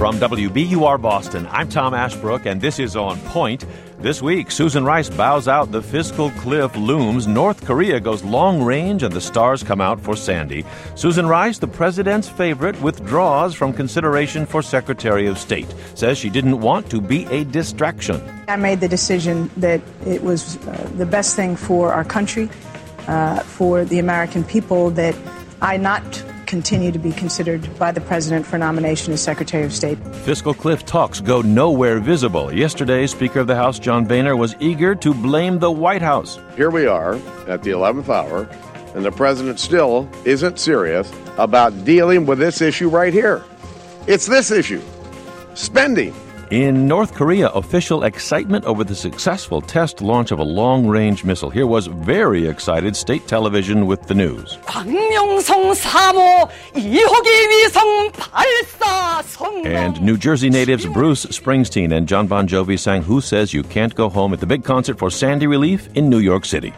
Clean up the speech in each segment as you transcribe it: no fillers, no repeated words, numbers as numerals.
From WBUR Boston, I'm Tom Ashbrook, and this is On Point. This week, Susan Rice bows out. The fiscal cliff looms. North Korea goes long range, and the stars come out for Sandy. Susan Rice, the president's favorite, withdraws from consideration for Secretary of State. Says she didn't want to be a distraction. I made the decision that it was the best thing for our country, for the American people, that I not continue to be considered by the president for nomination as Secretary of State. Fiscal cliff talks go nowhere visible. Yesterday, Speaker of the House John Boehner was eager to blame the White House. Here we are at the 11th hour, and the president still isn't serious about dealing with this issue right here. It's this issue, spending. In North Korea, official excitement over the successful test launch of a long-range missile. Here was very excited state television with the news. 광명성 3호 2호기 위성 발사 성공. And New Jersey natives Bruce Springsteen and John Bon Jovi sang Who Says You Can't Go Home at the big concert for Sandy Relief in New York City.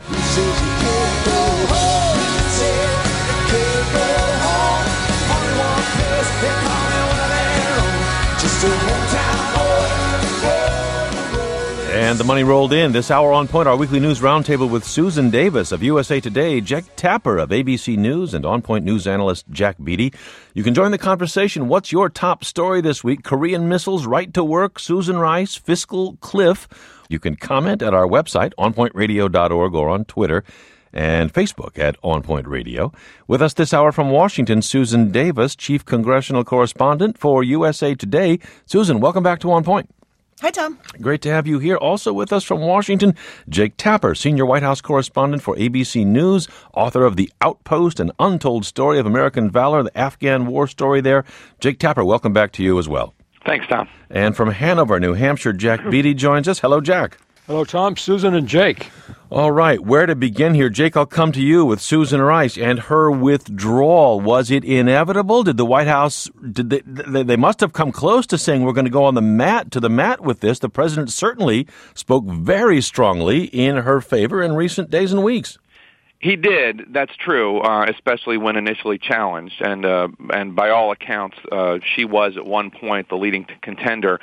And the money rolled in. This hour On Point, our weekly news roundtable with Susan Davis of USA Today, Jack Tapper of ABC News, and On Point news analyst Jack Beatty. You can join the conversation. What's your top story this week? Korean missiles, right to work, Susan Rice, fiscal cliff. You can comment at our website, onpointradio.org, or on Twitter and Facebook at On Point Radio. With us this hour from Washington, Susan Davis, Chief Congressional Correspondent for USA Today. Susan, welcome back to On Point. Hi, Tom. Great to have you here. Also with us from Washington, Jake Tapper, Senior White House Correspondent for ABC News, author of The Outpost, an untold story of American valor, the Afghan war story there. Jake Tapper, welcome back to you as well. Thanks, Tom. And from Hanover, New Hampshire, Jack Beatty joins us. Hello, Jack. Hello, Tom, Susan, and Jake. All right, where to begin here? Jake, I'll come to you with Susan Rice and her withdrawal. Was it inevitable? Did the White House, they must have come close to saying we're going to go on the mat with this. The president certainly spoke very strongly in her favor in recent days and weeks. He did. That's true, especially when initially challenged. And by all accounts, she was at one point the leading contender.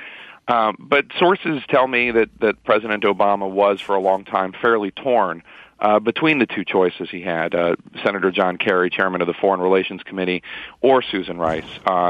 But sources tell me that President Obama was, for a long time, fairly torn between the two choices he had, Senator John Kerry, chairman of the Foreign Relations Committee, or Susan Rice.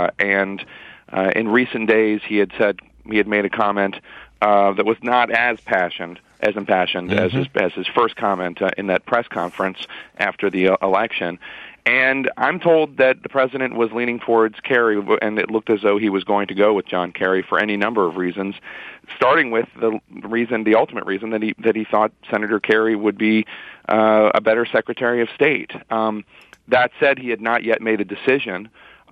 And in recent days, he had made a comment that was not as impassioned as his first comment in that press conference after the election. And I'm told that the president was leaning towards Kerry, and it looked as though he was going to go with John Kerry for any number of reasons, starting with the ultimate reason that he thought Senator Kerry would be a better Secretary of State. That said, he had not yet made a decision,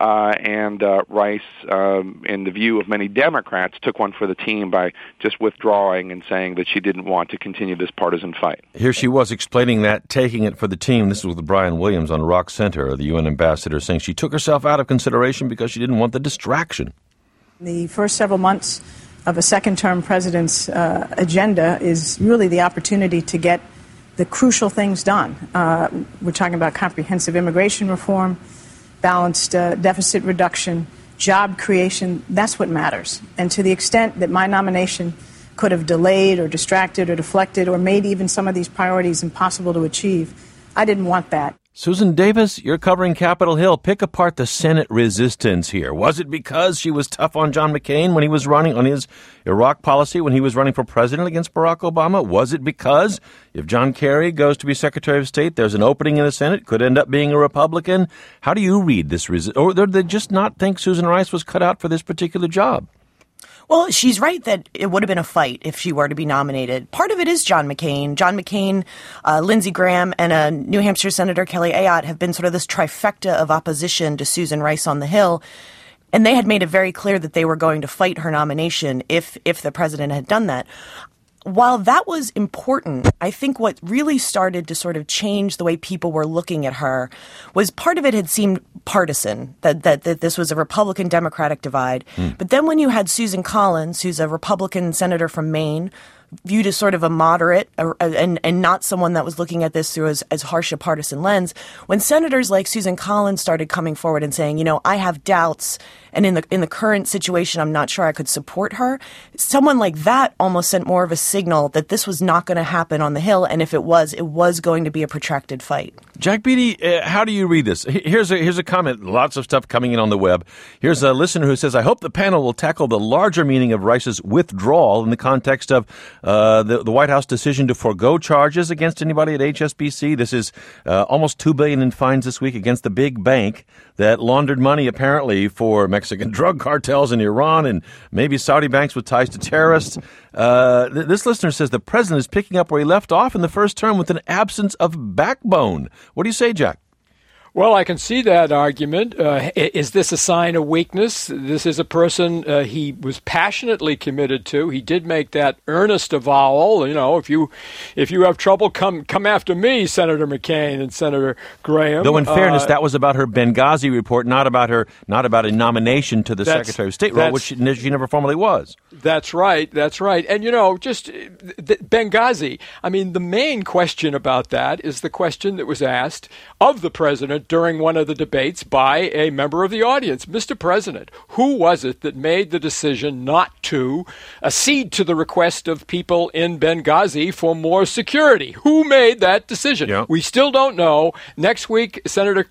and Rice, in the view of many Democrats, took one for the team by just withdrawing and saying that she didn't want to continue this partisan fight. Here she was explaining that, taking it for the team. This was with Brian Williams on Rock Center, the UN ambassador, saying she took herself out of consideration because she didn't want the distraction. The first several months of a second-term president's agenda is really the opportunity to get the crucial things done. We're talking about comprehensive immigration reform, balanced deficit reduction, job creation. That's what matters. And to the extent that my nomination could have delayed or distracted or deflected or made even some of these priorities impossible to achieve, I didn't want that. Susan Davis, you're covering Capitol Hill. Pick apart the Senate resistance here. Was it because she was tough on John McCain when he was running on his Iraq policy, when he was running for president against Barack Obama? Was it because if John Kerry goes to be Secretary of State, there's an opening in the Senate, could end up being a Republican? How do you read this resistance? Or did they just not think Susan Rice was cut out for this particular job? Well, she's right that it would have been a fight if she were to be nominated. Part of it is John McCain. John McCain, Lindsey Graham, and New Hampshire Senator Kelly Ayotte have been sort of this trifecta of opposition to Susan Rice on the Hill. And they had made it very clear that they were going to fight her nomination if the president had done that. While that was important, I think what really started to sort of change the way people were looking at her was part of it had seemed partisan, that this was a Republican-Democratic divide. But then when you had Susan Collins, who's a Republican senator from Maine, viewed as sort of a moderate and not someone that was looking at this through as harsh a partisan lens, when senators like Susan Collins started coming forward and saying, I have doubts And in the current situation, I'm not sure I could support her. Someone like that almost sent more of a signal that this was not going to happen on the Hill. And if it was going to be a protracted fight. Jack Beatty, how do you read this? Here's a comment. Lots of stuff coming in on the web. Here's a listener who says, I hope the panel will tackle the larger meaning of Rice's withdrawal in the context of the White House decision to forego charges against anybody at HSBC. This is almost $2 billion in fines this week against the big bank that laundered money apparently for Mexican drug cartels in Iran and maybe Saudi banks with ties to terrorists. This listener says the president is picking up where he left off in the first term with an absence of backbone. What do you say, Jack? Well, I can see that argument. Is this a sign of weakness? This is a person he was passionately committed to. He did make that earnest avowal. You know, if you have trouble, come after me, Senator McCain and Senator Graham. Though, in fairness, that was about her Benghazi report, not about a nomination to the Secretary of State role, which she never formally was. That's right. That's right. And just Benghazi. I mean, the main question about that is the question that was asked of the president during one of the debates by a member of the audience. Mr. President, who was it that made the decision not to accede to the request of people in Benghazi for more security? Who made that decision? Yeah. We still don't know. Next week, Secretary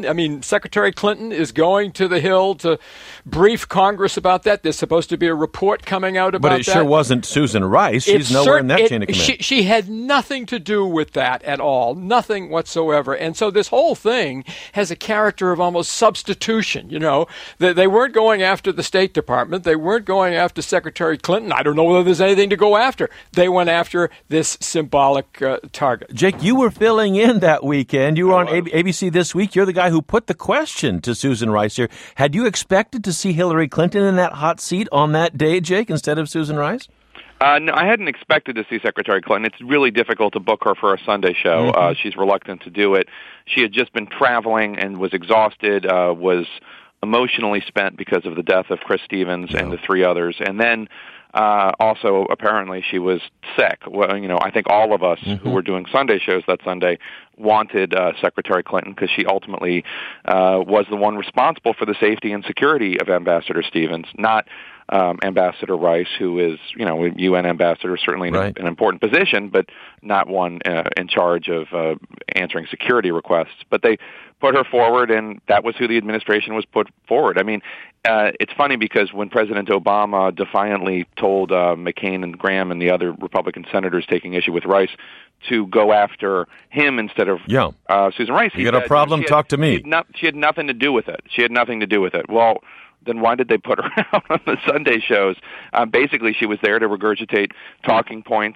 Clinton is going to the Hill to brief Congress about that. There's supposed to be a report coming out about that. But it sure wasn't Susan Rice. She's nowhere in that chain of command. She had nothing to do with that at all. Nothing whatsoever. And so this whole thing has a character of almost substitution. They weren't going after the State Department. They weren't going after Secretary Clinton. I don't know whether there's anything to go after. They went after this symbolic target. Jake, you were filling in that weekend. You were on ABC This Week. You're the guy who put the question to Susan Rice here. Had you expected to see Hillary Clinton in that hot seat on that day, Jake, instead of Susan Rice? No, I hadn't expected to see Secretary Clinton. It's really difficult to book her for a Sunday show. Mm-hmm. She's reluctant to do it. She had just been traveling and was exhausted, was emotionally spent because of the death of Chris Stevens and the three others. And then also, apparently, she was sick. Well, I think all of us who were doing Sunday shows that Sunday wanted Secretary Clinton because she ultimately was the one responsible for the safety and security of Ambassador Stevens, not Ambassador Rice, who is, a UN ambassador, certainly in an important position, but not one in charge of answering security requests. But they put her forward, and that was who the administration was put forward. I mean, it's funny because when President Obama defiantly told McCain and Graham and the other Republican senators taking issue with Rice to go after him instead of Susan Rice, you got a problem? Talk to me. She had nothing to do with it. Well, then why did they put her out on the Sunday shows? Basically, she was there to regurgitate talking points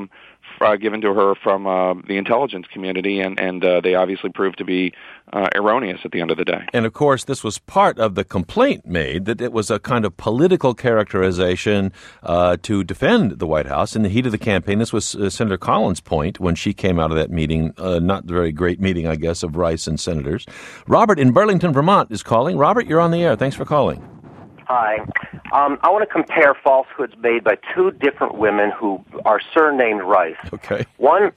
given to her from the intelligence community, and they obviously proved to be erroneous at the end of the day. And, of course, this was part of the complaint made, that it was a kind of political characterization to defend the White House in the heat of the campaign. This was Senator Collins' point when she came out of that meeting, not the very great meeting, I guess, of Rice and senators. Robert in Burlington, Vermont is calling. Robert, you're on the air. Thanks for calling. Hi. I want to compare falsehoods made by two different women who are surnamed Rice. Okay. On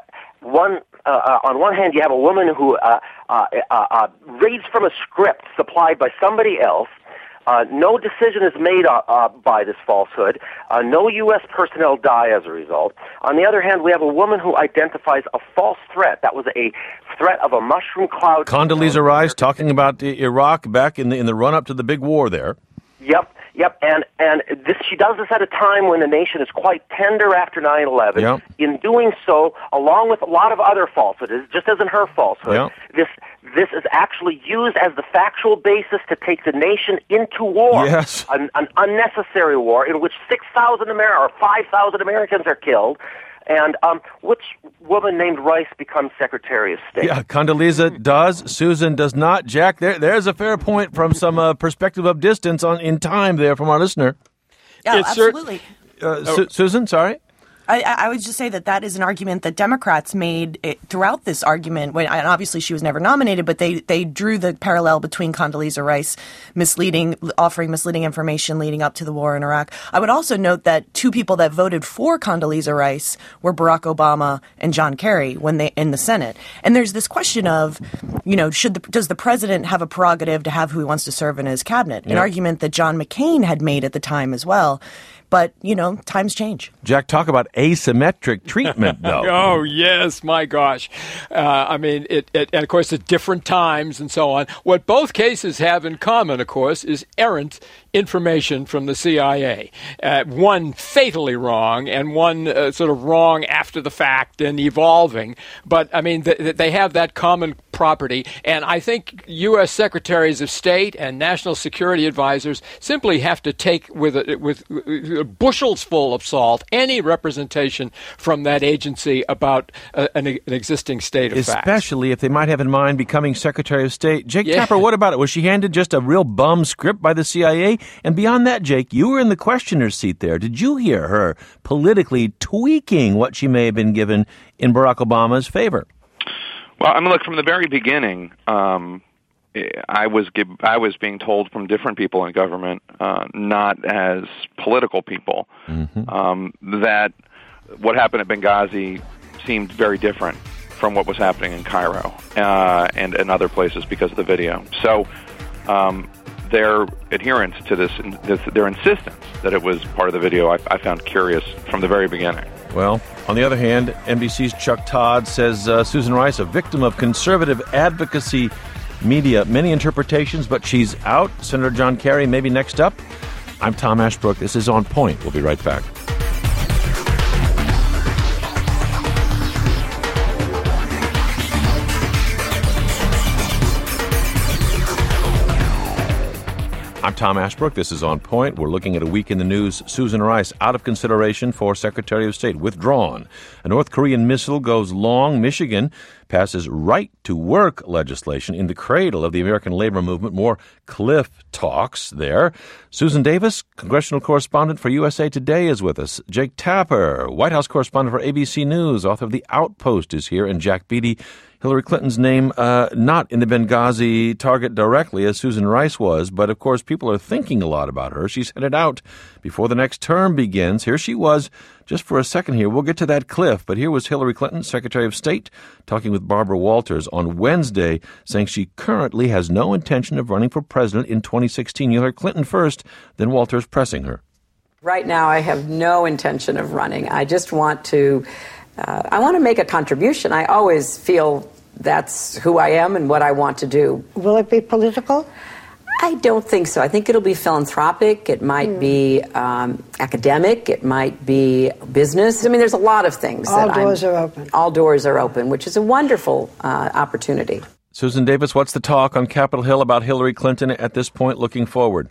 one hand, you have a woman who reads from a script supplied by somebody else. No decision is made by this falsehood. No U.S. personnel die as a result. On the other hand, we have a woman who identifies a false threat. That was a threat of a mushroom cloud. Condoleezza Rice talking about Iraq back in the run-up to the big war there. Yep, and she does this at a time when the nation is quite tender after 9/11. Yep. In doing so, along with a lot of other falsehoods, just as in her falsehood, this is actually used as the factual basis to take the nation into war. Yes. An unnecessary war in which 6,000 or 5,000 Americans are killed. And which woman named Rice becomes Secretary of State? Yeah, Condoleezza does. Susan does not. Jack, there's a fair point from some perspective of distance in time there from our listener. Yeah, absolutely. Susan, sorry? I would just say that is an argument that Democrats made throughout this argument. And obviously she was never nominated, but they drew the parallel between Condoleezza Rice offering misleading information leading up to the war in Iraq. I would also note that two people that voted for Condoleezza Rice were Barack Obama and John Kerry in the Senate. And there's this question of, does the president have a prerogative to have who he wants to serve in his cabinet? An argument that John McCain had made at the time as well. But, times change. Jack, talk about asymmetric treatment, though. Oh, yes, my gosh. And of course, at different times and so on. What both cases have in common, of course, is errant information from the CIA. One fatally wrong and one sort of wrong after the fact and evolving. But, they have that common property. And I think U.S. Secretaries of State and national security advisors simply have to take with bushels full of salt any representation from that agency about an existing state of facts. Especially if they might have in mind becoming Secretary of State. Jake Tapper, what about it? Was she handed just a real bum script by the CIA? And beyond that, Jake, you were in the questioner's seat there. Did you hear her politically tweaking what she may have been given in Barack Obama's favor? Well, look, from the very beginning, I was being told from different people in government, not as political people, that what happened at Benghazi seemed very different from what was happening in Cairo and other places because of the video. So their adherence to this, their insistence that it was part of the video, I found curious from the very beginning. Well, on the other hand, NBC's Chuck Todd says Susan Rice, a victim of conservative advocacy media, many interpretations, but she's out. Senator John Kerry, maybe next up. I'm Tom Ashbrook. This is On Point. We'll be right back. I'm Tom Ashbrook. This is On Point. We're looking at a week in the news. Susan Rice, out of consideration for Secretary of State, withdrawn. A North Korean missile goes long. Michigan passes right-to-work legislation in the cradle of the American labor movement. More cliff talks there. Susan Davis, congressional correspondent for USA Today, is with us. Jake Tapper, White House correspondent for ABC News, author of The Outpost, is here. And Jack Beatty, Hillary Clinton's name not in the Benghazi target directly as Susan Rice was, but of course people are thinking a lot about her. She's headed out before the next term begins. Here she was just for a second here. We'll get to that cliff, but here was Hillary Clinton, Secretary of State, talking with Barbara Walters on Wednesday, saying she currently has no intention of running for president in 2016. Hillary Clinton first, then Walters pressing her. Right now I have no intention of running. I just want to make a contribution. I always feel that's who I am and what I want to do. Will it be political? I don't think so. I think it'll be philanthropic. It might be academic. It might be business. There's a lot of things. All doors are open. All doors are open, which is a wonderful opportunity. Susan Davis, what's the talk on Capitol Hill about Hillary Clinton at this point looking forward?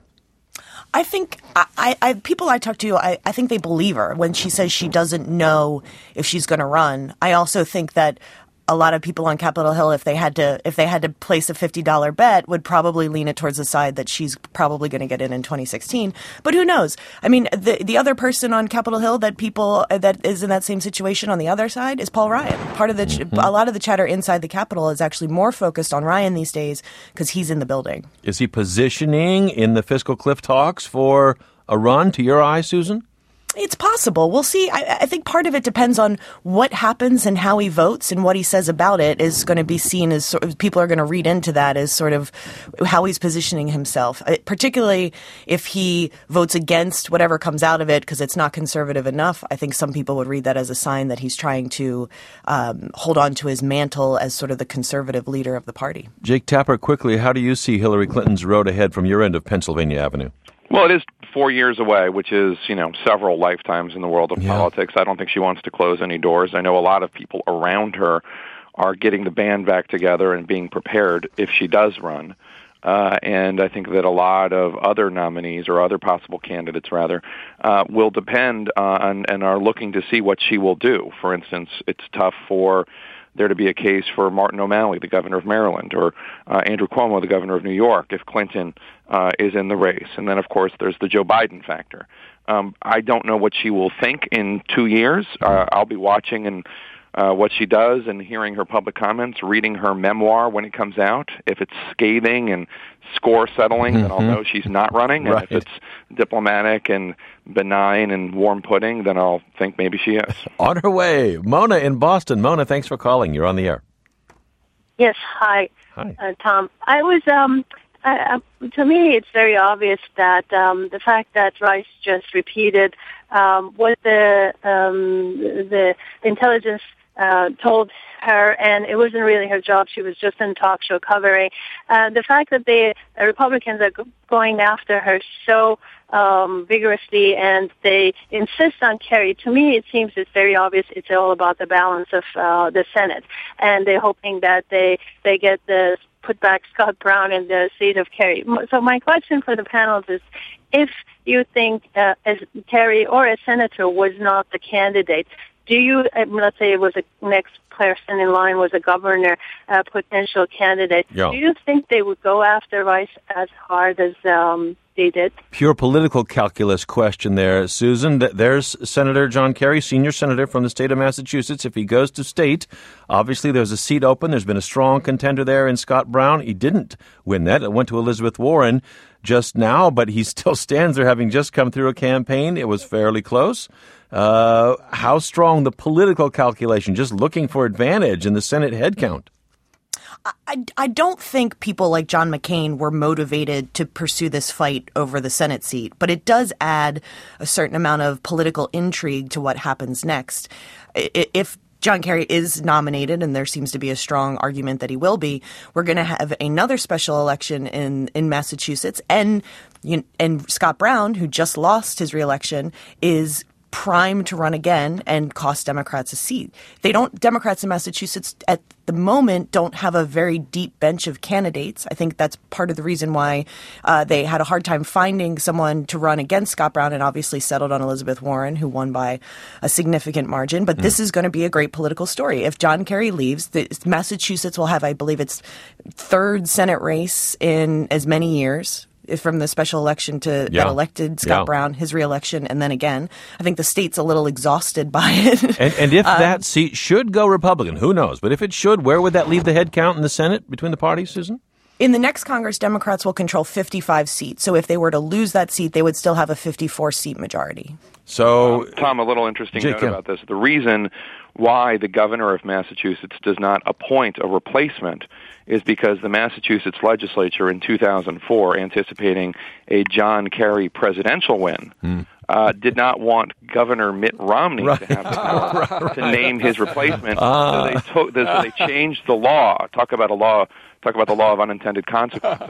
I think people I talk to, I think they believe her when she says she doesn't know if she's going to run. I also think that a lot of people on Capitol Hill, if they had to place a $50 bet, would probably lean it towards the side that she's probably going to get in 2016. But who knows? The other person on Capitol Hill that is in that same situation on the other side is Paul Ryan. A lot of the chatter inside the Capitol is actually more focused on Ryan these days because he's in the building. Is he positioning in the fiscal cliff talks for a run, to your eye, Susan? It's possible. We'll see. I think part of it depends on what happens and how he votes, and what he says about it is going to be seen as people are going to read into that as sort of how he's positioning himself, particularly if he votes against whatever comes out of it because it's not conservative enough. I think some people would read that as a sign that he's trying to hold on to his mantle as sort of the conservative leader of the party. Jake Tapper, quickly, how do you see Hillary Clinton's road ahead from your end of Pennsylvania Avenue? Well, it is 4 years away, which is, several lifetimes in the world of politics. I don't think she wants to close any doors. I know a lot of people around her are getting the band back together and being prepared if she does run. And I think that a lot of other nominees or other possible candidates, rather, will depend on and are looking to see what she will do. For instance, it's tough for there to be a case for Martin O'Malley, the governor of Maryland, or Andrew Cuomo, the governor of New York, if Clinton is in the race. And then, of course, there's the Joe Biden factor. I don't know what she will think in 2 years. I'll be watching and what she does and hearing her public comments, reading her memoir when it comes out. If it's scathing and score-settling, then I'll know she's not running. And if it's diplomatic and benign and warm pudding, then I'll think maybe she is. On her way, Mona in Boston. Mona, thanks for calling. You're on the air. Yes, hi. Tom. I was, to me, it's very obvious that the fact that Rice just repeated what the intelligence told her, and it wasn't really her job. She was just in talk show covering. The fact that the Republicans are going after her so vigorously and they insist on Kerry, to me it seems it's very obvious it's all about the balance of the Senate, and they're hoping that they get the put back Scott Brown in the seat of Kerry. So my question for the panel is, if you think as Kerry or a senator was not the candidate, do you, let's say it was a next person in line was a governor potential candidate, do you think they would go after Rice as hard as they did? Pure political calculus question there, Susan. There's Senator John Kerry, senior senator from the state of Massachusetts. If he goes to state, obviously there's a seat open. There's been a strong contender there in Scott Brown. He didn't win that. It went to Elizabeth Warren just now, but he still stands there having just come through a campaign. It was fairly close. How strong the political calculation, just looking for advantage in the Senate headcount? I don't think people like John McCain were motivated to pursue this fight over the Senate seat, but it does add a certain amount of political intrigue to what happens next. If John Kerry is nominated, and there seems to be a strong argument that he will be, we're going to have another special election in Massachusetts, and Scott Brown, who just lost his reelection, is primed to run again and cost Democrats a seat. Democrats in Massachusetts at the moment don't have a very deep bench of candidates. I think that's part of the reason why they had a hard time finding someone to run against Scott Brown, and obviously settled on Elizabeth Warren, who won by a significant margin. But this is going to be a great political story. If John Kerry leaves, Massachusetts will have, I believe, its third Senate race in as many years, from the special election to that elected Scott Brown, his reelection, and then again. I think the state's a little exhausted by it. And if that seat should go Republican, who knows? But if it should, where would that leave the head count in the Senate between the parties, Susan? In the next Congress, Democrats will control 55 seats. So if they were to lose that seat, they would still have a 54-seat majority. So, Tom, a little interesting note about this. The reason why the governor of Massachusetts does not appoint a replacement is because the Massachusetts legislature in 2004, anticipating a John Kerry presidential win, did not want Governor Mitt Romney to have the power to name his replacement. So they changed the law. Talk about the law of unintended consequences.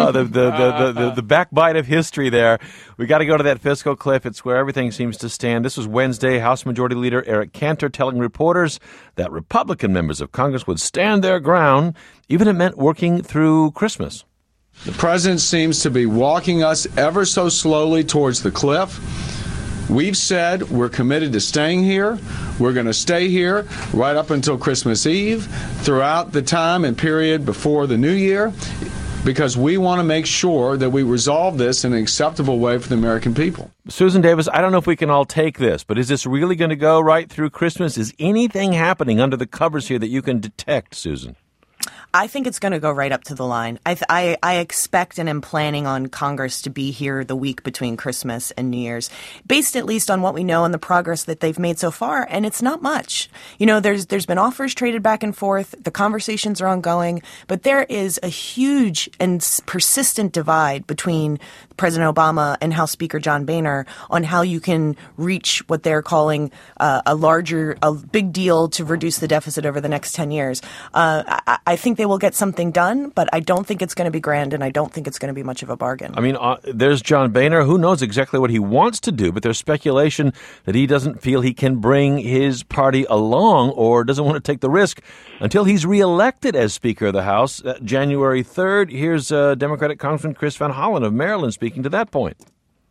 The backbite of history there. We got to go to that fiscal cliff. It's where everything seems to stand. This was Wednesday. House Majority Leader Eric Cantor telling reporters that Republican members of Congress would stand their ground, even if it meant working through Christmas. The president seems to be walking us ever so slowly towards the cliff. We've said we're committed to staying here. We're going to stay here right up until Christmas Eve, throughout the time and period before the New Year, because we want to make sure that we resolve this in an acceptable way for the American people. Susan Davis, I don't know if we can all take this, but is this really going to go right through Christmas? Is anything happening under the covers here that you can detect, Susan? I think it's going to go right up to the line. I expect and am planning on Congress to be here the week between Christmas and New Year's, based at least on what we know and the progress that they've made so far, and it's not much. You know, there's been offers traded back and forth. The conversations are ongoing, but there is a huge and persistent divide between President Obama and House Speaker John Boehner on how you can reach what they're calling a big deal to reduce the deficit over the next 10 years. I think they will get something done, but I don't think it's going to be grand, and I don't think it's going to be much of a bargain. I mean, there's John Boehner. Who knows exactly what he wants to do, but there's speculation that he doesn't feel he can bring his party along or doesn't want to take the risk until he's reelected as Speaker of the House January 3rd. Here's Democratic Congressman Chris Van Hollen of Maryland speaking to that point.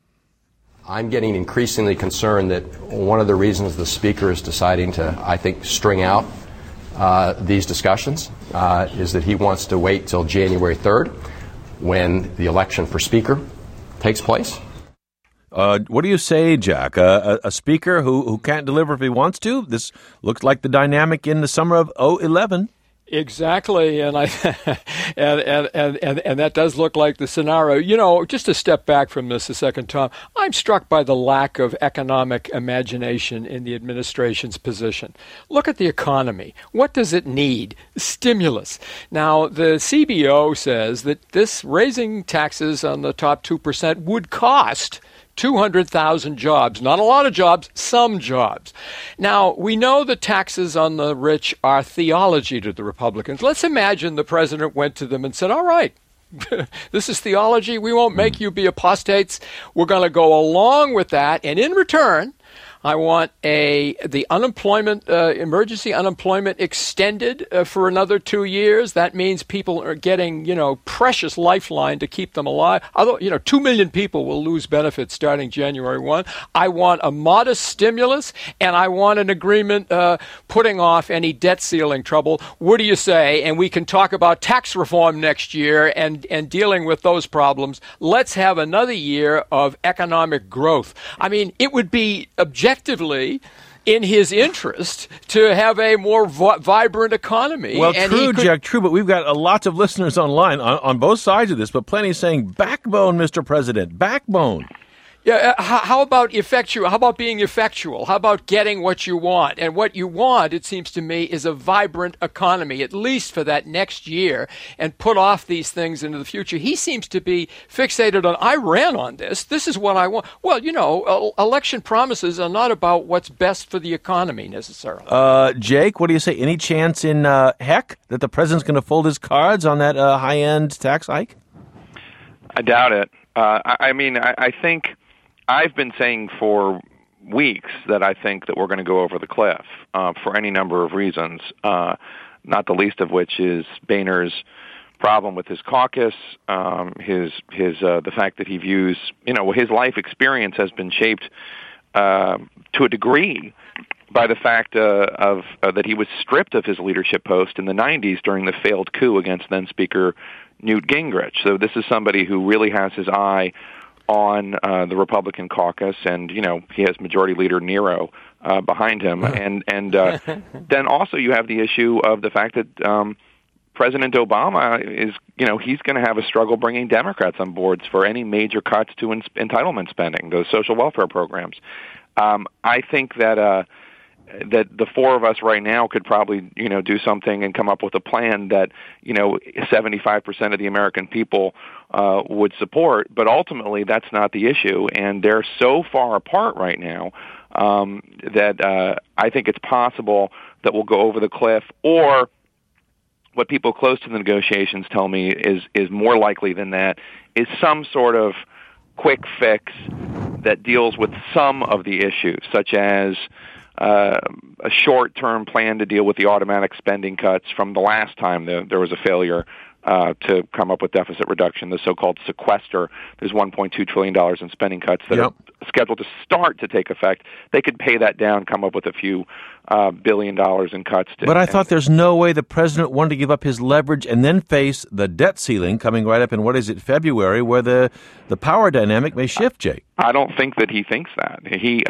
I'm getting increasingly concerned that one of the reasons the Speaker is deciding to, I think, string out these discussions is that he wants to wait till January 3rd when the election for Speaker takes place. What do you say, Jack? A speaker who can't deliver if he wants to? This looks like the dynamic in the summer of 2011. Exactly, and and that does look like the scenario. You know, just to step back from this a second, Tom, I'm struck by the lack of economic imagination in the administration's position. Look at the economy. What does it need? Stimulus. Now, the CBO says that this raising taxes on the top 2% would cost 200,000 jobs. Not a lot of jobs, some jobs. Now, we know the taxes on the rich are theology to the Republicans. Let's imagine the president went to them and said, all right, this is theology. We won't make you be apostates. We're going to go along with that. And in return, I want the unemployment, emergency unemployment extended for another 2 years. That means people are getting, precious lifeline to keep them alive. Although, 2 million people will lose benefits starting January 1. I want a modest stimulus, and I want an agreement putting off any debt ceiling trouble. What do you say? And we can talk about tax reform next year and dealing with those problems. Let's have another year of economic growth. I mean, it would be objectively in his interest to have a more vibrant economy. Well, true, Jack, true, but we've got lots of listeners online on both sides of this, but plenty saying, backbone, Mr. President, backbone. Yeah, how about effectual? How about being effectual? How about getting what you want? And what you want, it seems to me, is a vibrant economy, at least for that next year, and put off these things into the future. He seems to be fixated on, I ran on this. This is what I want. Well, election promises are not about what's best for the economy necessarily. Jake, what do you say? Any chance in heck that the president's going to fold his cards on that high-end tax hike? I doubt it. I think I've been saying for weeks that I think that we're going to go over the cliff for any number of reasons, not the least of which is Boehner's problem with his caucus, the fact that he views, his life experience has been shaped to a degree by the fact that he was stripped of his leadership post in the 90s during the failed coup against then Speaker Newt Gingrich. So this is somebody who really has his eye on the Republican caucus, and he has Majority Leader Nero behind him, and then also you have the issue of the fact that President Obama is he's going to have a struggle bringing Democrats on boards for any major cuts to entitlement spending, those social welfare programs. I think that the four of us right now could probably do something and come up with a plan that 75% of the American people would support, but ultimately that's not the issue, and they're so far apart right now that I think it's possible that we'll go over the cliff, or what people close to the negotiations tell me is more likely than that is some sort of quick fix that deals with some of the issues, such as a short-term plan to deal with the automatic spending cuts from the last time there was a failure to come up with deficit reduction, the so-called sequester. There's $1.2 trillion in spending cuts that are scheduled to start to take effect. They could pay that down, come up with a few $1 billion in cuts. But I thought there's no way the president wanted to give up his leverage and then face the debt ceiling coming right up in, February, where the power dynamic may shift, Jake. I don't think that he thinks that.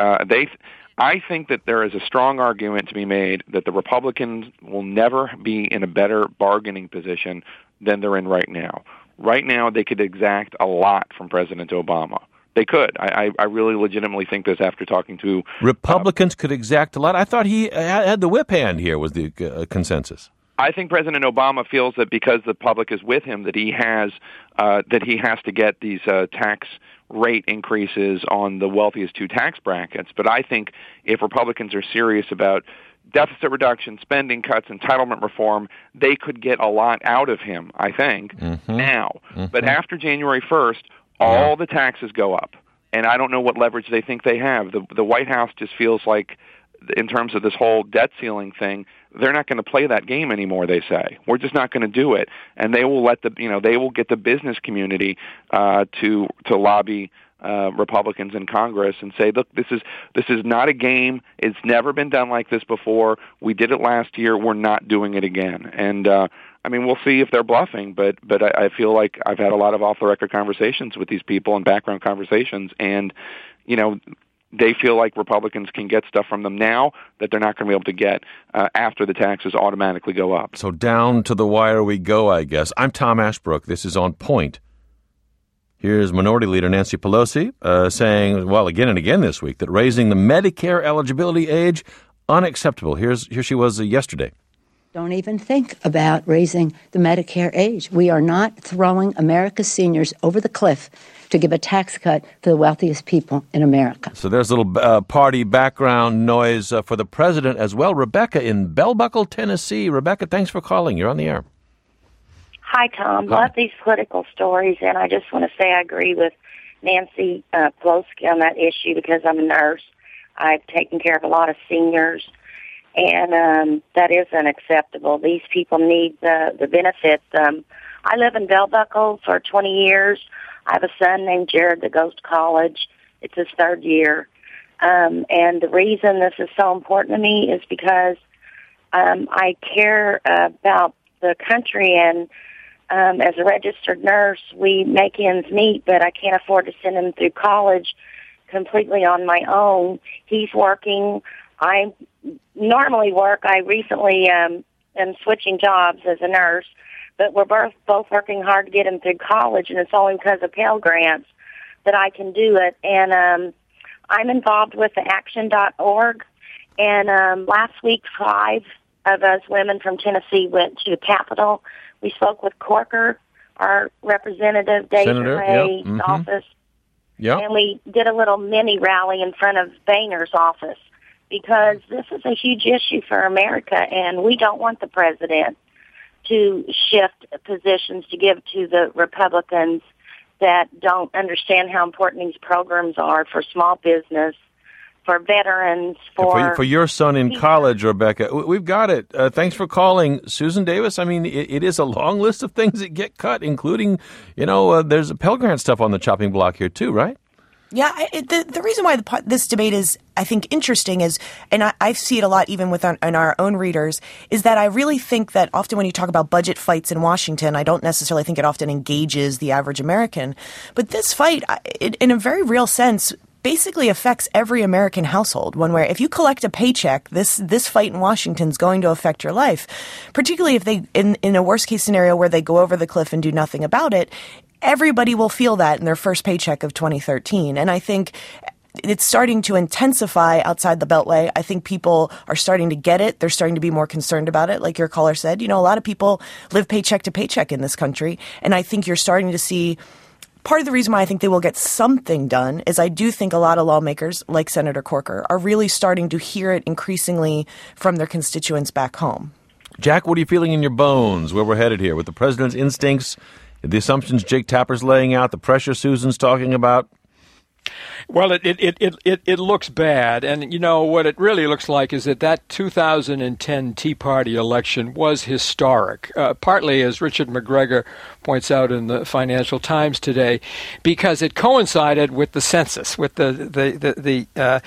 I think that there is a strong argument to be made that the Republicans will never be in a better bargaining position than they're in right now. Right now, they could exact a lot from President Obama. They could. I really legitimately think this after talking to... Republicans could exact a lot? I thought he had the whip hand here, was the consensus. I think President Obama feels that because the public is with him, that he has to get these tax rate increases on the wealthiest two tax brackets. But I think if Republicans are serious about deficit reduction, spending cuts, entitlement reform, they could get a lot out of him, I think, now. But after January 1st, all the taxes go up. And I don't know what leverage they think they have. The White House just feels like, in terms of this whole debt ceiling thing, they're not going to play that game anymore, they say. We're just not going to do it. And they will they will get the business community to lobby Republicans in Congress and say, look, this is not a game. It's never been done like this before. We did it last year. We're not doing it again. And I mean, we'll see if they're bluffing, but I feel like I've had a lot of off-the-record conversations with these people and background conversations, and, you know, they feel like Republicans can get stuff from them now that they're not going to be able to get after the taxes automatically go up. So down to the wire we go, I guess. I'm Tom Ashbrook. This is On Point. Here's Minority Leader Nancy Pelosi saying, well, again and again this week, that raising the Medicare eligibility age, unacceptable. Here she was yesterday. Don't even think about raising the Medicare age. We are not throwing America's seniors over the cliff to give a tax cut for the wealthiest people in America. So there's a little party background noise for the president as well. Rebecca in Bell Buckle, Tennessee. Rebecca, thanks for calling. You're on the air. Hi, Tom. Love these political stories, and I just want to say I agree with Nancy Pelosi on that issue because I'm a nurse. I've taken care of a lot of seniors, and that is unacceptable. These people need the benefits. I live in Bell Buckle for 20 years. I have a son named Jared that goes to college. It's his third year. And the reason this is so important to me is because I care about the country, and as a registered nurse, we make ends meet, but I can't afford to send him through college completely on my own. He's working. I normally work. I recently am switching jobs as a nurse, but we're both working hard to get him through college, and it's only because of Pell Grants that I can do it. And I'm involved with the Action.org, and last week 5 of us women from Tennessee went to the Capitol. We spoke with Corker, our representative, Deja Ray's office, and we did a little mini rally in front of Boehner's office because this is a huge issue for America, and we don't want the president to shift positions to give to the Republicans that don't understand how important these programs are for small business, for veterans, for your son in college, Rebecca. We've got it. Thanks for calling. Susan Davis, I mean, it is a long list of things that get cut, including, there's a Pell Grant stuff on the chopping block here too, right? Yeah, the reason why this debate is, I think, interesting is, and I see it a lot even in our own readers, is that I really think that often when you talk about budget fights in Washington, I don't necessarily think it often engages the average American. But this fight, in a very real sense, basically affects every American household. One where if you collect a paycheck, this fight in Washington is going to affect your life, particularly if they, in a worst case scenario where they go over the cliff and do nothing about it. Everybody will feel that in their first paycheck of 2013. And I think it's starting to intensify outside the Beltway. I think people are starting to get it. They're starting to be more concerned about it. Like your caller said, a lot of people live paycheck to paycheck in this country. And I think you're starting to see part of the reason why I think they will get something done is I do think a lot of lawmakers, like Senator Corker, are really starting to hear it increasingly from their constituents back home. Jack, what are you feeling in your bones where we're headed here with the president's instincts, the assumptions Jake Tapper's laying out, the pressure Susan's talking about? Well, it looks bad, and what it really looks like is that 2010 Tea Party election was historic. Partly, as Richard McGregor points out in the Financial Times today, because it coincided with the census, with the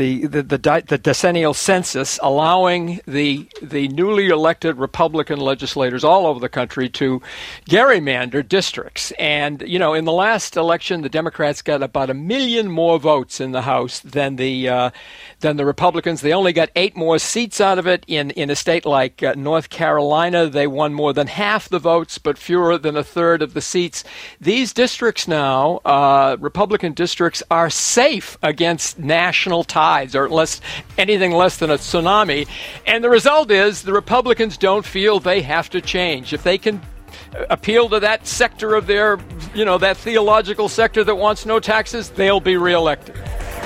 decennial census, allowing the newly elected Republican legislators all over the country to gerrymander districts. And in the last election, the Democrats got about 1 million more votes in the House than the Republicans. They only got 8 more seats out of it. In a state like North Carolina, they won more than half the votes, but fewer than a third of the seats. These districts now, Republican districts, are safe against national tides, or anything less than a tsunami. And the result is the Republicans don't feel they have to change. If they can appeal to that sector of their, that theological sector that wants no taxes, they'll be reelected.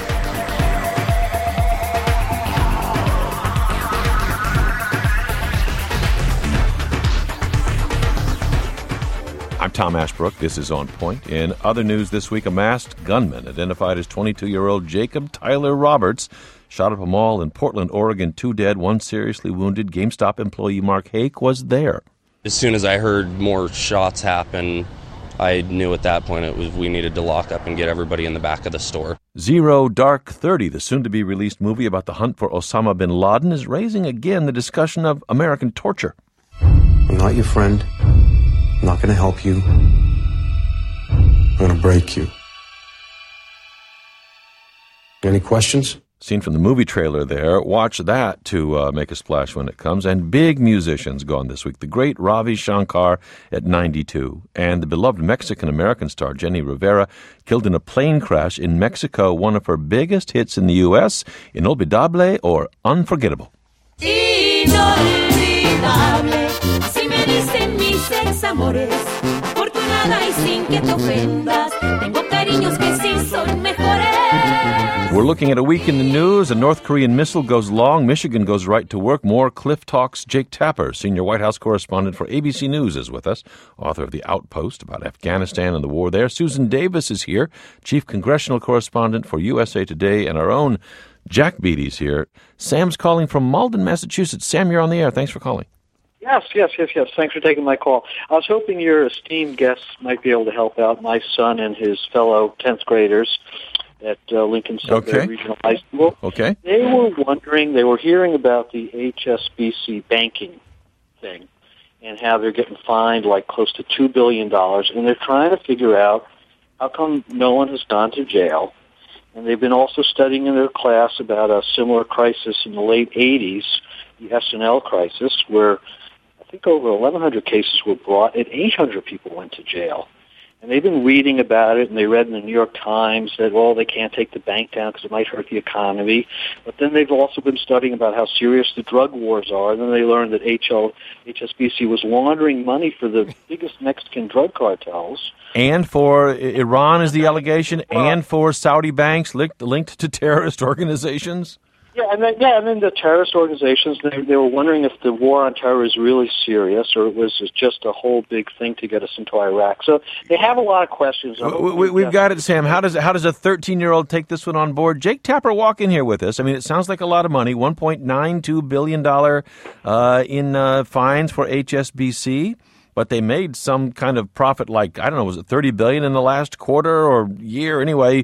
I'm Tom Ashbrook. This is On Point. In other news this week, a masked gunman identified as 22-year-old Jacob Tyler Roberts shot up a mall in Portland, Oregon. 2 dead, 1 seriously wounded. GameStop employee Mark Hake was there. As soon as I heard more shots happen, I knew at that point we needed to lock up and get everybody in the back of the store. Zero Dark 30, the soon-to-be-released movie about the hunt for Osama bin Laden, is raising again the discussion of American torture. I'm not your friend. I'm not going to help you. I'm going to break you. Any questions? Scene from the movie trailer there. Watch that to make a splash when it comes. And big musicians gone this week. The great Ravi Shankar at 92. And the beloved Mexican-American star Jenny Rivera killed in a plane crash in Mexico. One of her biggest hits in the U.S. Inolvidable or Unforgettable. Inolvidable, así me dicen mis ex amores. Afortunada y sin que te ofendas. Tengo cariños que sí son mejores. We're looking at a week in the news. A North Korean missile goes long. Michigan goes right to work. More Cliff Talks. Jake Tapper, senior White House correspondent for ABC News, is with us. Author of The Outpost about Afghanistan and the war there. Susan Davis is here, chief congressional correspondent for USA Today. And our own Jack Beatty's here. Sam's calling from Malden, Massachusetts. Sam, you're on the air. Thanks for calling. Yes. Thanks for taking my call. I was hoping your esteemed guests might be able to help out my son and his fellow 10th graders at Lincoln Sudbury Regional High School. Okay. They were wondering, they were hearing about the HSBC banking thing and how they're getting fined like close to $2 billion, and they're trying to figure out how come no one has gone to jail. And they've been also studying in their class about a similar crisis in the late 80s, the S&L crisis, where I think over 1,100 cases were brought and 800 people went to jail. And they've been reading about it, and they read in the New York Times that, well, they can't take the bank down because it might hurt the economy. But then they've also been studying about how serious the drug wars are. And then they learned that HSBC was laundering money for the biggest Mexican drug cartels. And for Iran is the allegation, and for Saudi banks linked to terrorist organizations? And then the terrorist organizations, they were wondering if the war on terror is really serious or it was just a whole big thing to get us into Iraq. So they have a lot of questions. We've got it, Sam. How does a 13-year-old take this one on board? Jake Tapper, walk in here with us. I mean, it sounds like a lot of money, $1.92 billion in fines for HSBC. But they made some kind of profit, like, I don't know, was it $30 billion in the last quarter or year? Anyway,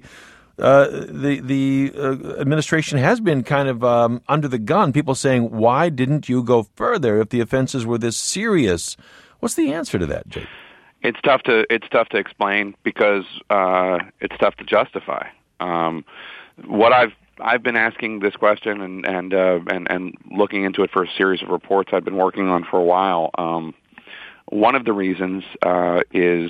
the administration has been kind of under the gun. People saying, why didn't you go further if the offenses were this serious? What's the answer to that, Jake? It's tough to explain because it's tough to justify. What I've been asking this question and looking into it for a series of reports I've been working on for a while. One of the reasons is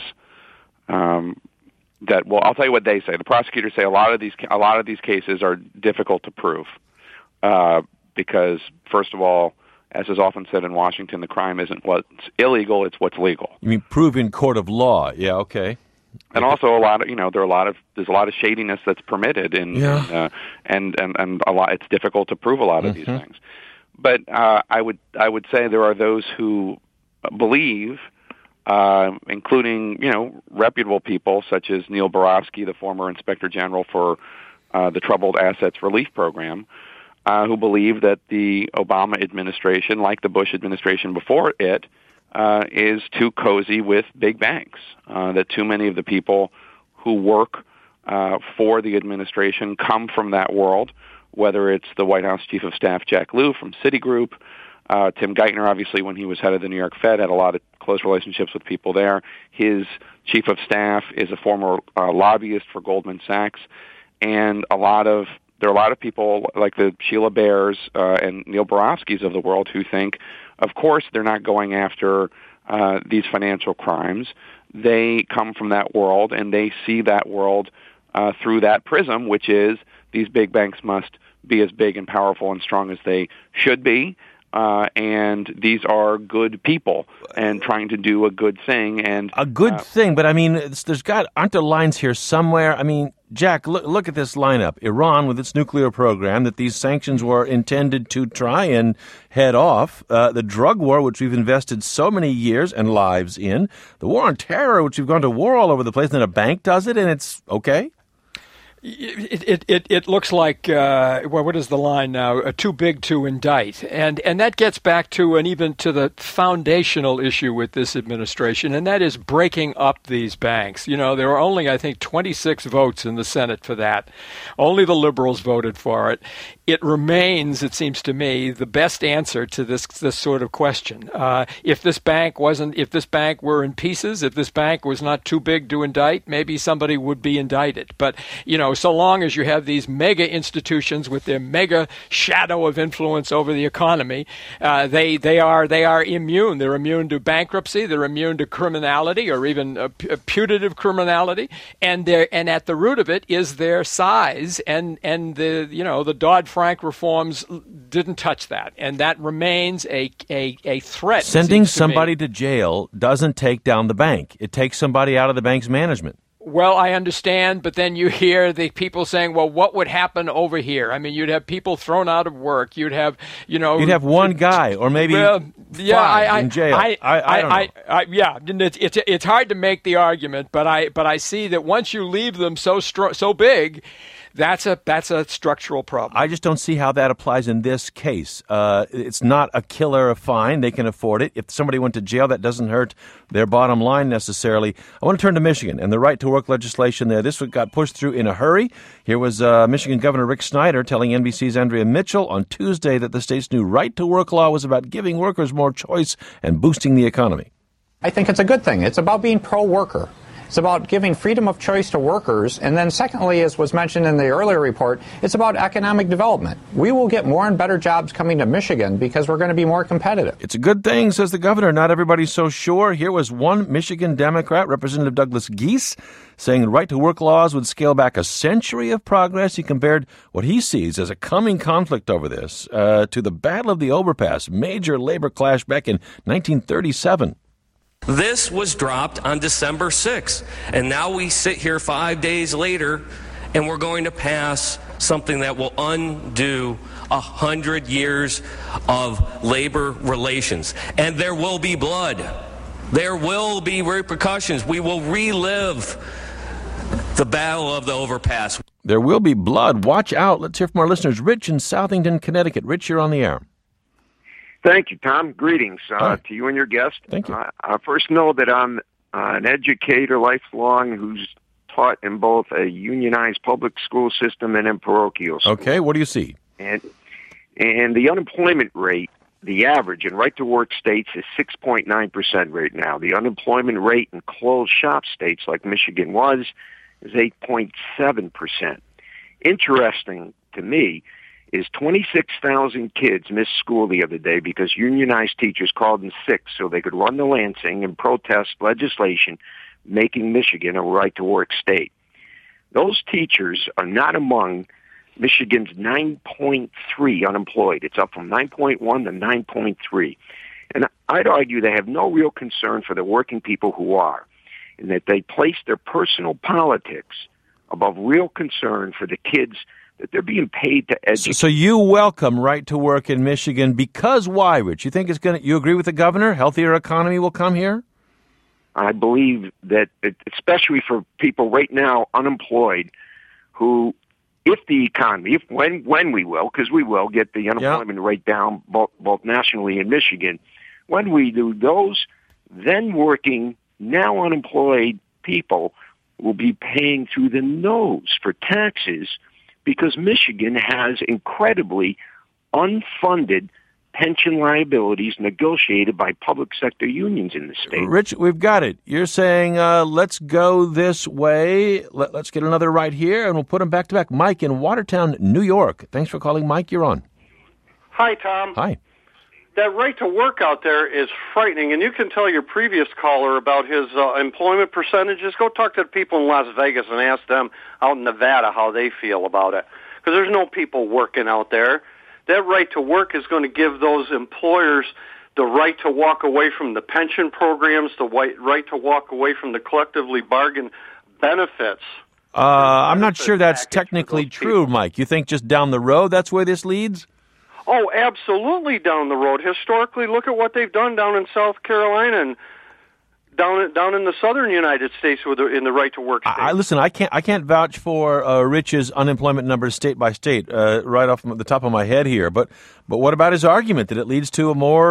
that, well, I'll tell you what they say. The prosecutors say a lot of these cases are difficult to prove because, first of all, as is often said in Washington, the crime isn't what's illegal; it's what's legal. You mean prove in court of law? Yeah, okay. And also there's a lot of shadiness that's permitted and a lot. It's difficult to prove a lot of these things. But I would say there are those who believe. Including, reputable people such as Neil Barofsky, the former Inspector General for the Troubled Assets Relief Program, who believe that the Obama administration, like the Bush administration before it, is too cozy with big banks, that too many of the people who work for the administration come from that world, whether it's the White House Chief of Staff Jack Lew from Citigroup, Tim Geithner, obviously, when he was head of the New York Fed, had a lot of close relationships with people there. His chief of staff is a former lobbyist for Goldman Sachs, and there are a lot of people like the Sheila Bears and Neil Barofskys of the world who think, of course, they're not going after these financial crimes. They come from that world, and they see that world through that prism, which is these big banks must be as big and powerful and strong as they should be. And these are good people and trying to do a good thing. And a good thing, but I mean, aren't there lines here somewhere? I mean, Jack, look at this lineup. Iran with its nuclear program that these sanctions were intended to try and head off. The drug war, which we've invested so many years and lives in. The war on terror, which we've gone to war all over the place. And then a bank does it and it's okay? It looks like, what is the line now? Too big to indict. And that gets back to and even to the foundational issue with this administration, and that is breaking up these banks. You know, there were only, I think, 26 votes in the Senate for that. Only the liberals voted for it. It remains, it seems to me, the best answer to this sort of question. If this bank were in pieces, if this bank was not too big to indict, maybe somebody would be indicted. But, you know, so long as you have these mega institutions with their mega shadow of influence over the economy, they are immune. They're immune to bankruptcy. They're immune to criminality or even putative criminality. And at the root of it is their size. And the Dodd-Frank reforms didn't touch that. And that remains a threat. Sending somebody to jail doesn't take down the bank. It takes somebody out of the bank's management. Well, I understand, but then you hear the people saying, well, what would happen over here? I mean, you'd have people thrown out of work. You'd have, You'd have one guy or maybe five in jail. I don't know. It's hard to make the argument, but I see that once you leave them so big, that's a structural problem. I just don't see how that applies in this case. It's not a killer fine. They can afford it. If somebody went to jail, that doesn't hurt their bottom line necessarily. I want to turn to Michigan and the right-to-work legislation there. This one got pushed through in a hurry. Here was Michigan Governor Rick Snyder telling NBC's Andrea Mitchell on Tuesday that the state's new right-to-work law was about giving workers more choice and boosting the economy. I think it's a good thing. It's about being pro-worker. It's about giving freedom of choice to workers. And then secondly, as was mentioned in the earlier report, it's about economic development. We will get more and better jobs coming to Michigan because we're going to be more competitive. It's a good thing, says the governor. Not everybody's so sure. Here was one Michigan Democrat, Representative Douglas Geese, saying the right-to-work laws would scale back a century of progress. He compared what he sees as a coming conflict over this to the Battle of the Overpass, major labor clash back in 1937. This was dropped on December 6th, and now we sit here 5 days later, and we're going to pass something that will undo 100 years of labor relations. And there will be blood. There will be repercussions. We will relive the Battle of the Overpass. There will be blood. Watch out. Let's hear from our listeners. Rich in Southington, Connecticut. Rich, you're on the air. Thank you, Tom. Greetings to you and your guest. Thank you. I first know that I'm an educator lifelong who's taught in both a unionized public school system and in parochial schools. Okay, what do you see? And the unemployment rate, the average in right-to-work states is 6.9% right now. The unemployment rate in closed shop states like Michigan is 8.7%. Interesting to me is 26,000 kids missed school the other day because unionized teachers called in sick so they could run to Lansing and protest legislation making Michigan a right-to-work state. Those teachers are not among Michigan's 9.3 unemployed. It's up from 9.1 to 9.3. And I'd argue they have no real concern for the working people who are, and that they place their personal politics above real concern for the kids that they're being paid to educate. So you welcome right to work in Michigan because why, Rich? You think it's going to, you agree with the governor? Healthier economy will come here? I believe that, especially for people right now unemployed, who, if the economy, when we will, because we will get the unemployment rate down both nationally and Michigan, when we do, those then working, now unemployed people will be paying through the nose for taxes because Michigan has incredibly unfunded pension liabilities negotiated by public sector unions in the state. Rich, we've got it. You're saying, let's go this way. Let's get another right here, and we'll put them back to back. Mike in Watertown, New York. Thanks for calling, Mike. You're on. Hi, Tom. Hi. That right to work out there is frightening, and you can tell your previous caller about his employment percentages. Go talk to the people in Las Vegas and ask them out in Nevada how they feel about it, because there's no people working out there. That right to work is going to give those employers the right to walk away from the pension programs, the right to walk away from the collectively bargained benefits. I'm not sure that's technically true, Mike. You think just down the road that's where this leads? Oh, absolutely down the road. Historically, look at what they've done down in South Carolina. And down in the southern United States in the right to work state. Listen, I can't vouch for Rich's unemployment numbers state by state right off the top of my head here. But what about his argument that it leads to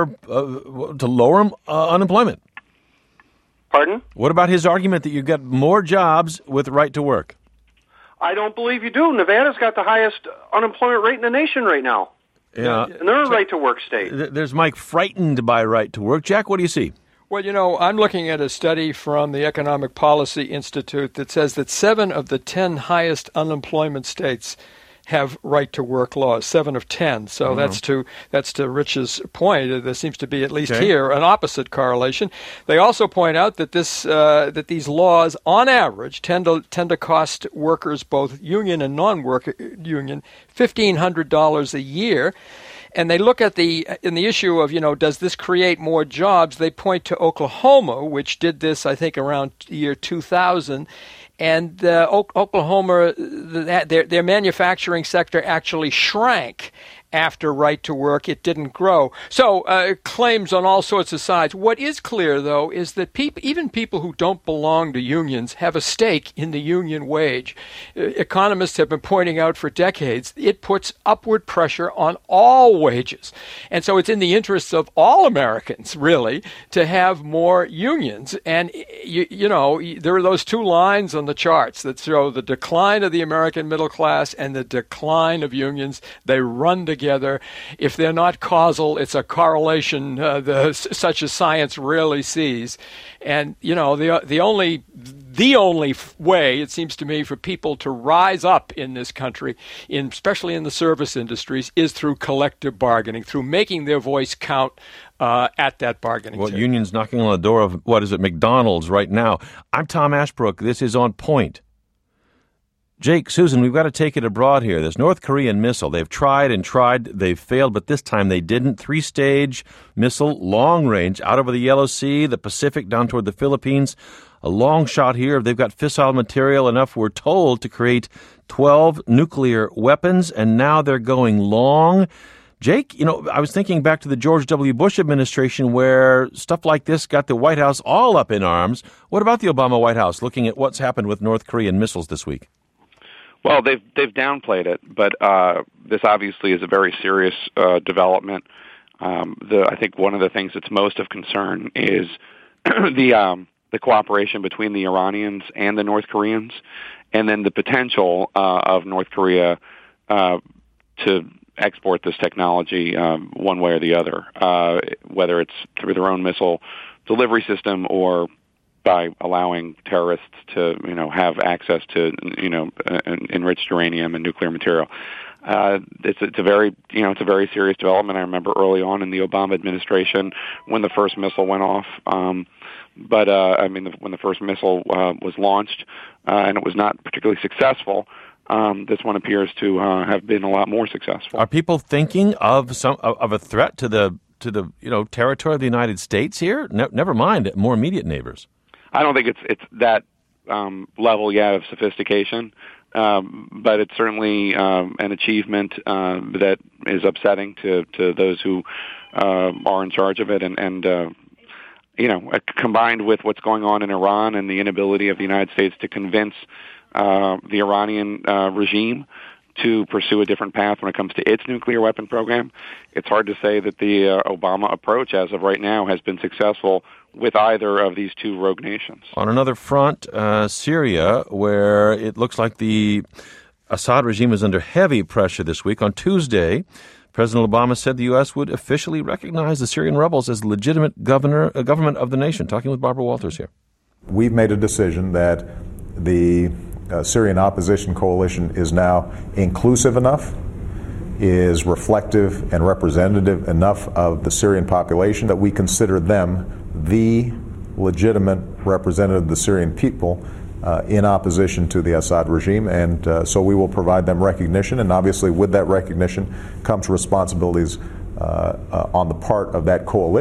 to lower unemployment? Pardon? What about his argument that you get more jobs with right to work? I don't believe you do. Nevada's got the highest unemployment rate in the nation right now. Yeah, and they're a right to work state. There's Mike frightened by right to work. Jack, what do you see? Well, I'm looking at a study from the Economic Policy Institute that says that 7 of the 10 highest unemployment states have right-to-work laws, 7 of 10. So that's to Rich's point. There seems to be, at least here, an opposite correlation. They also point out that that these laws, on average, tend to cost workers, both union and non-work union, $1,500 a year. And they look at in the issue of, does this create more jobs? They point to Oklahoma, which did this, I think, around the year 2000. And Oklahoma, their manufacturing sector actually shrank after right to work. It didn't grow. So claims on all sorts of sides. What is clear, though, is that even people who don't belong to unions have a stake in the union wage. Economists have been pointing out for decades it puts upward pressure on all wages. And so it's in the interests of all Americans, really, to have more unions. And, there are those 2 lines on the charts that show the decline of the American middle class and the decline of unions. They run together. If they're not causal, it's a correlation such as science rarely sees. And the only way, it seems to me, for people to rise up in this country, especially in the service industries, is through collective bargaining, through making their voice count at that bargaining table. Unions knocking on the door of McDonald's right now. I'm Tom Ashbrook. This is On Point. Jake, Susan, we've got to take it abroad here. This North Korean missile, they've tried and tried, they've failed, but this time they didn't. 3-stage missile, long range, out over the Yellow Sea, the Pacific, down toward the Philippines. A long shot here. They've got fissile material enough, we're told, to create 12 nuclear weapons, and now they're going long. Jake, I was thinking back to the George W. Bush administration where stuff like this got the White House all up in arms. What about the Obama White House, looking at what's happened with North Korean missiles this week? Well, they've downplayed it, but this obviously is a very serious development. I think one of the things that's most of concern is the cooperation between the Iranians and the North Koreans, and then the potential of North Korea to export this technology one way or the other, whether it's through their own missile delivery system or by allowing terrorists to, have access to, enriched uranium and nuclear material. It's a very serious development. I remember early on in the Obama administration when the first missile went off. When the first missile was launched, and it was not particularly successful. This one appears to have been a lot more successful. Are people thinking of a threat to the territory of the United States here? Never mind more immediate neighbors. I don't think it's that level yet of sophistication, but it's certainly an achievement that is upsetting to those who are in charge of it, and combined with what's going on in Iran and the inability of the United States to convince the Iranian regime to pursue a different path when it comes to its nuclear weapon program, it's hard to say that the Obama approach as of right now has been successful with either of these 2 rogue nations. On another front, Syria, where it looks like the Assad regime is under heavy pressure this week. On Tuesday, President Obama said the U.S. would officially recognize the Syrian rebels as legitimate government of the nation. Talking with Barbara Walters here. We've made a decision that the Syrian opposition coalition is now inclusive enough, is reflective and representative enough of the Syrian population that we consider them the legitimate representative of the Syrian people in opposition to the Assad regime, and so we will provide them recognition, and obviously with that recognition comes responsibilities on the part of that coalition.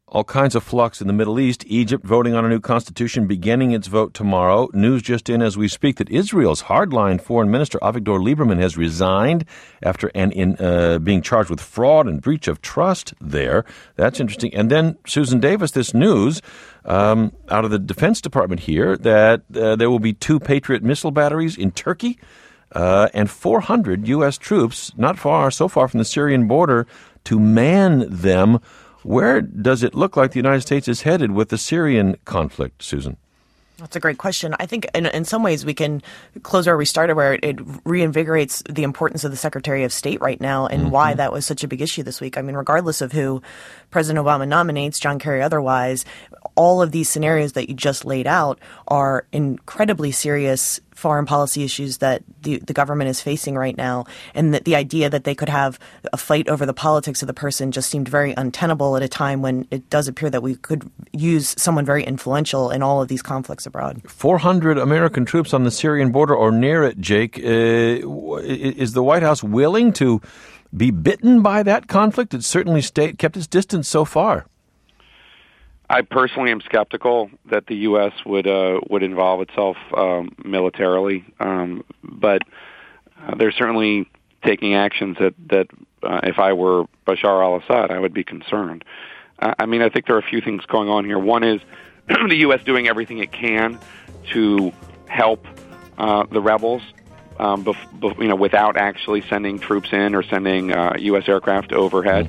All kinds of flux in the Middle East. Egypt voting on a new constitution, beginning its vote tomorrow. News just in as we speak that Israel's hardline foreign minister Avigdor Lieberman has resigned after being charged with fraud and breach of trust there. That's interesting. And then, Susan Davis, this news out of the Defense Department here that there will be 2 Patriot missile batteries in Turkey and 400 U.S. troops so far from the Syrian border to man them. Where does it look like the United States is headed with the Syrian conflict, Susan? That's a great question. I think in some ways we can close where we started, where it reinvigorates the importance of the Secretary of State right now and why that was such a big issue this week. I mean, regardless of who President Obama nominates, John Kerry otherwise, all of these scenarios that you just laid out are incredibly serious foreign policy issues that the government is facing right now. And that the idea that they could have a fight over the politics of the person just seemed very untenable at a time when it does appear that we could use someone very influential in all of these conflicts abroad. 400 American troops on the Syrian border or near it, Jake. Is the White House willing to be bitten by that conflict? It's certainly kept its distance so far. I personally am skeptical that the U.S. would involve itself militarily, but they're certainly taking actions that if I were Bashar al-Assad, I would be concerned. I mean, I think there are a few things going on here. One is the U.S. doing everything it can to help the rebels, without actually sending troops in or sending U.S. aircraft overhead.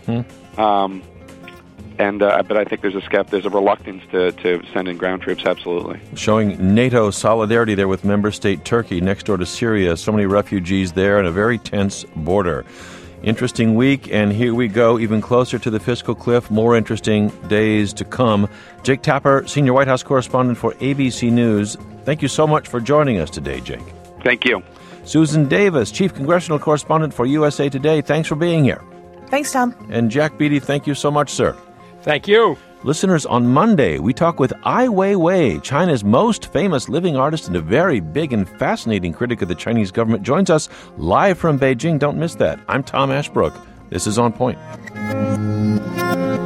But I think there's a reluctance to send in ground troops, absolutely. Showing NATO solidarity there with member state Turkey next door to Syria. So many refugees there and a very tense border. Interesting week, and here we go, even closer to the fiscal cliff. More interesting days to come. Jake Tapper, Senior White House Correspondent for ABC News. Thank you so much for joining us today, Jake. Thank you. Susan Davis, Chief Congressional Correspondent for USA Today. Thanks for being here. Thanks, Tom. And Jack Beatty, thank you so much, sir. Thank you. Listeners, on Monday, we talk with Ai Weiwei, China's most famous living artist and a very big and fascinating critic of the Chinese government, joins us live from Beijing. Don't miss that. I'm Tom Ashbrook. This is On Point.